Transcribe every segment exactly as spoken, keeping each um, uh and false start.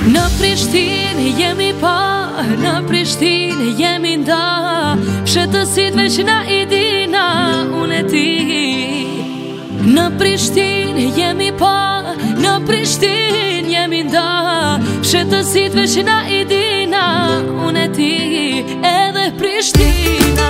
Në Prishtinë jemi pa, në Prishtinë jemi nda, fshetësitëve që na i dina, unë e ti. Në Prishtinë jemi pa, në Prishtinë jemi nda, fshetësitëve që na i dina, unë e ti, edhe Prishtina.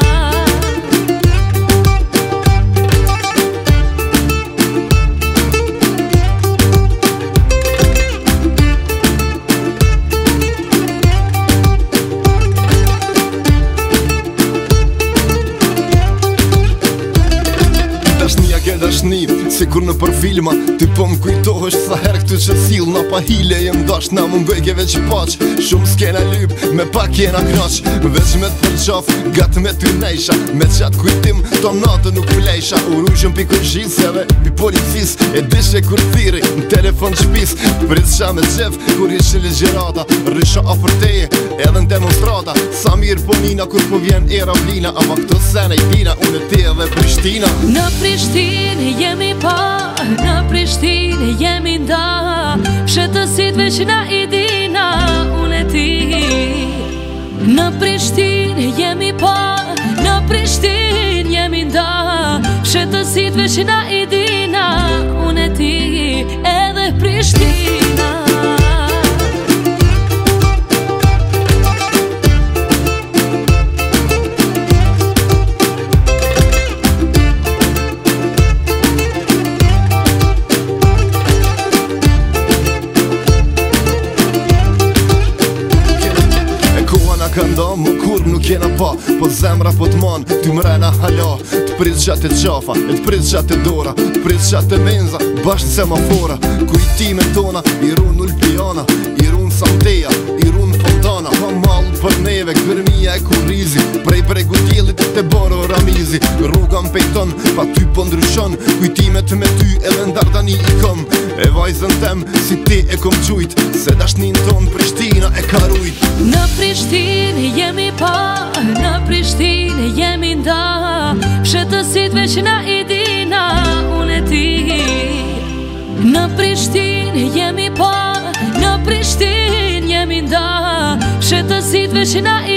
Dashni, sikur në për filma ty po m'kujtohesh sa her këtu që sill na pa hile jem dash na më mbëjke veç paq shumë s'kena lyp me pak jena knaq veç me t'përqaf gat me ty nejsha me qat kujtim to natë nuk plejsha u rujshëm pi kërgjisjeve pi policis e dishe kur thiri në telefon shpis pritësha me qef kur ishe legjerata rrisha afër teje edhe në demonstrata sa mirë po nina kur po vjen era vlina ama këto sene i dina unë e ti edhe Prishtina. Në Prishtinë jemi pa, në Prishtinë jemi nda, fshetësitëve që na i dina, unë e ti. Në Prishtinë jemi pa, në Prishtinë jemi nda, fshetësitëve që na i dina, unë e ti, edhe Prishtina. Kënda më kur nuk jena pa po zemra po t'man ty mrena hala t'prit qatë e qafa e t'prit qatë e dora t'prit qatë e menza bashkë semafora kujtime tona i run ulpiana i run samteja i run fontana pa malë për neve kërmija e kurizi prej bregu tjelit te baro ramizi rruga m'pejton pa ty po ndryshon kujtimet me ty edhe ndardani i kom e vajzën tem si ti e kom qujt se dashnin ton Prishtina e ka rujt. Në Prishtinë jemi pa, në Prishtinë jemi nda, fshetësitëve që na i dina, unë e ti. Në Prishtinë jemi pa, në Prishtinë jemi nda, fshetësitëve që na i